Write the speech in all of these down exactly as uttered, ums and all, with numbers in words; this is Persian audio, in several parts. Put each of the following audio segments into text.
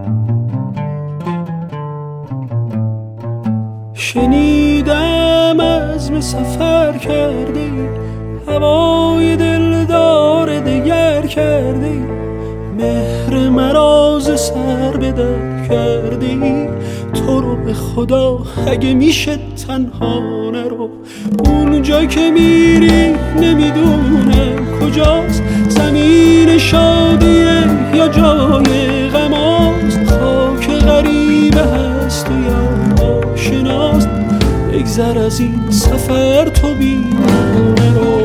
شنیدم عزم سفر کردی، هوای دلدار دگر کردی، مهر مرا ز سر به در کردی. تو رو به خدا اگه میشه تنها نرو، اونجا که میری نمیدونم کجاست، زمین شادیه یا جای غماست، خاک غریبه هست و یا آشناست. بگذر از این سفر تو بی ما نرو.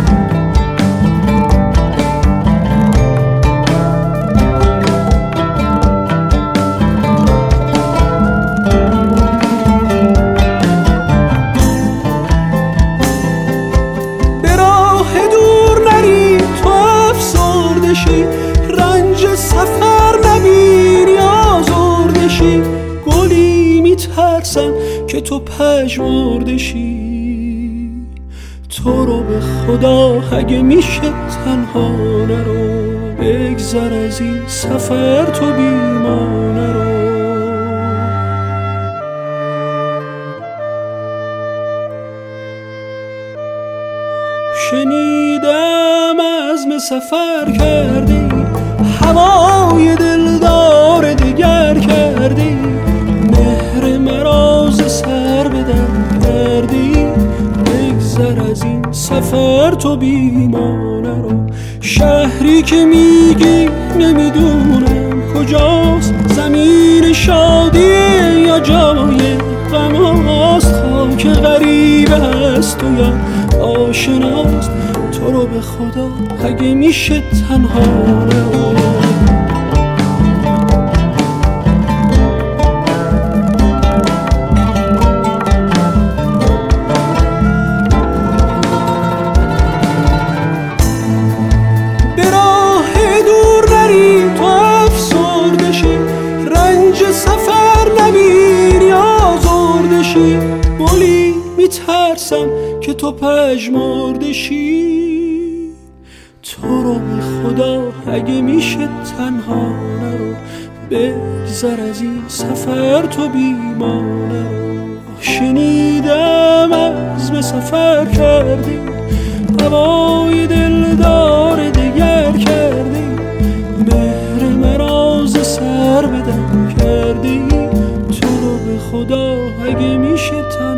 رنج سفر نبینی آزرده شی، گلی میترسم که تو پژمرده شی. تو رو به خدا اگه میشه تنها نرو، بگذر از این سفر تو بی ما نرو. شنیدم عزم سفر کردی، هوای دلدار دگر کردی، مهر مرا ز سر به در کردی. بگذر از این سفر تو بی ما نرو. شهری که میگی نمیدونم کجاست، زمین شادیه یا جای غماست، خاک غریبه هست و یا آشناست. تو رو به خدا اگه میشه تنها نرو. به راه دور نری تو افسرده شی، رنج سفر نبینی آزرده شی، گلی میترسم که تو پژمرده شی. تو رو به خدا اگه میشه تنها نرو، بگذر از این سفر تو بی ما نرو. شنیدم عزم سفر کردی، هوای دلدار دگر کردی، مهر مرا ز سر به در کردی. تو رو به خدا اگه میشه تنها